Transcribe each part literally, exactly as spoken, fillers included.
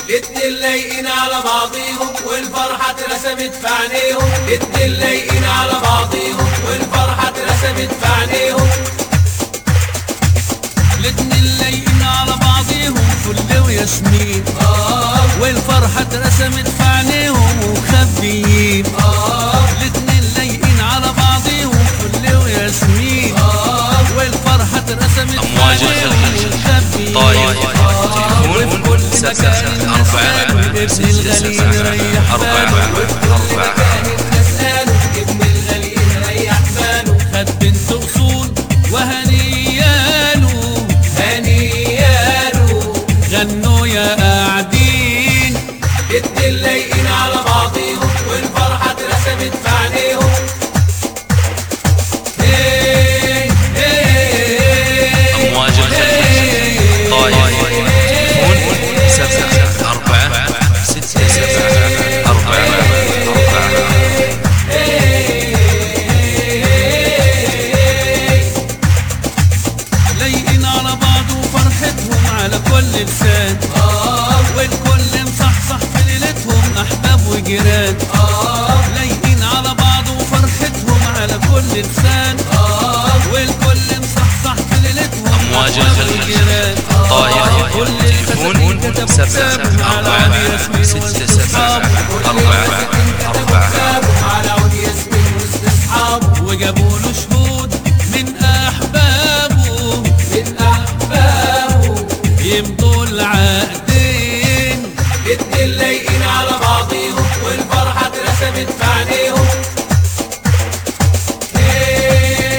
الاتنين لايقين على بعضيهم والفرحة اترسمت في عينيهم. الاتنين لايقين على بعضيهم والفرحة اترسمت في عينيهم. الاتنين لايقين على بعضيهم فل وياسمين، آه والفرحة اترسمت في عينيهم ومخبيين. آه الاتنين لايقين على بعضيهم فل وياسمين، آه والفرحة اترسمت في عينيهم ومخبيين. طايف وفي كل مكان الناس قالوا ابن الغليل ريح باله. أربعة الناس قالوا ابن الغليل ريح باله. خد بنت أصول وهنياله، هنياله غنوا يا قاعدين. الاتنين لايقين على بعضيهم والفرحة اترسمت في عينيهم. هي هي أمواج الخليج طايف تليفون سبعة أربعة ستة سبعة أربعة أربعة. لايقين على بعض وفرحتهم على كل لسان، والكل مصحصح في ليلتهم أحباب وجيران. لايقين على بعض وفرحتهم على كل لسان، والكل مصحصح في ليلتهم أمواج أحباب الخليج وجيران. طايف كل تليفون الفساتين سبعة أربعة ستة سبعة أربعة أربعة. على عود ياسمين وسط اصحابه وجابوا له شهود من أحبابه، من احبابه يمضوا العقدين. الاتنين لايقين على بعضيهم والفرحة اترسمت في عينيهم. هي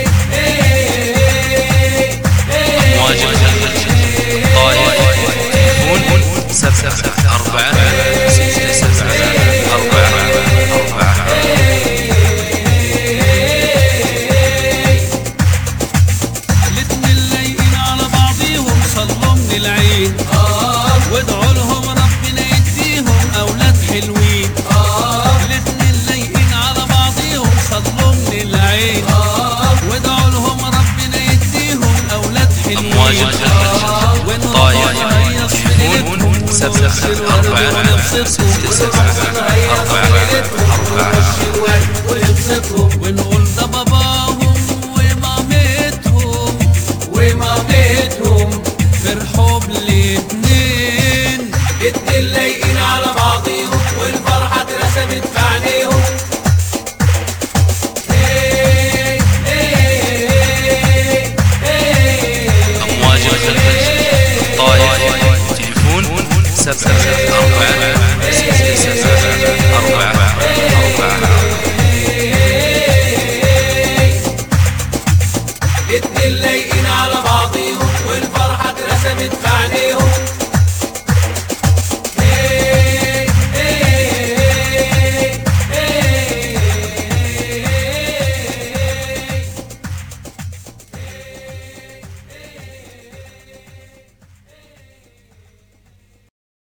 هي هي أمواج الخليج طايف تليفون سبعة أربعة ستة سبعة أربعة أربعة. الاتنين لايقين على بعضيهم صلوا من العين، وادعوا لهم ربنا يديهم أولاد حلوين. الاتنين لايقين على بعضيهم صلوا من العين، وادعوا لهم ربنا يديهم أولاد حلوين. أمواج الخليج طايف تليفون سبعة أربعة ستة سبعة أربعة أربعة. ونقول ده باباهم ومامتهم ومامتهم فرحوا بليلتنا.